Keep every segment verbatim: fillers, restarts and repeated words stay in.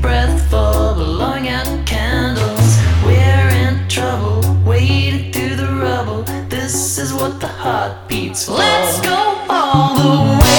breath for blowing out candles. We're in trouble, wading through the rubble. This is what the heart beats for. Let's go all the way.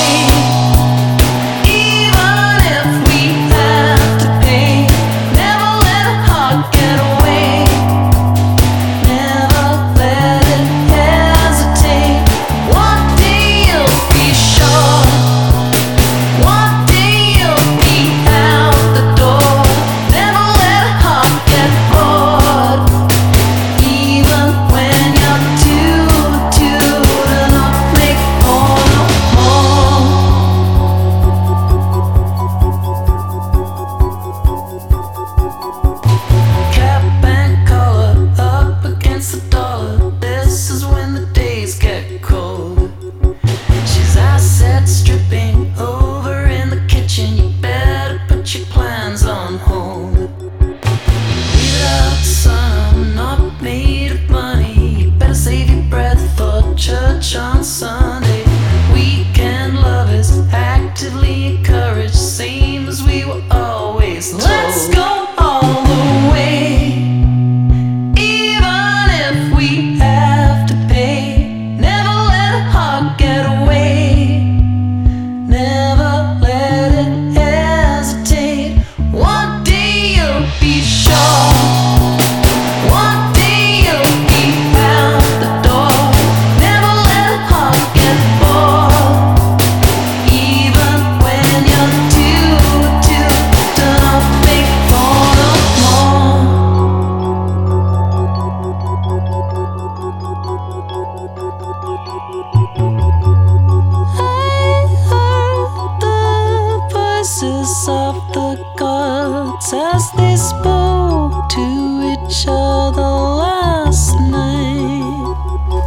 Church on Sunday, weekend lovers actively encouraged, same as we were always told. Let's go all the way, even if we have to pay. Never let a heart get away, never let it hesitate. One day you'll be sure. Of the gods as they spoke to each other last night.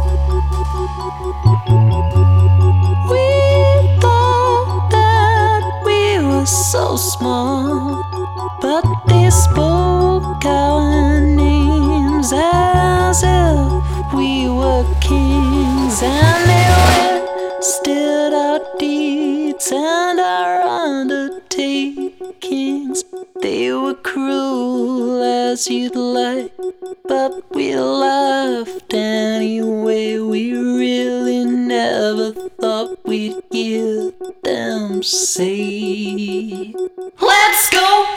We thought that we were so small, but they spoke our names as if we were kings, and they listed our deeds and our undertakings. They were cruel as you'd like, but we laughed anyway. We really never thought we'd hear them say, let's go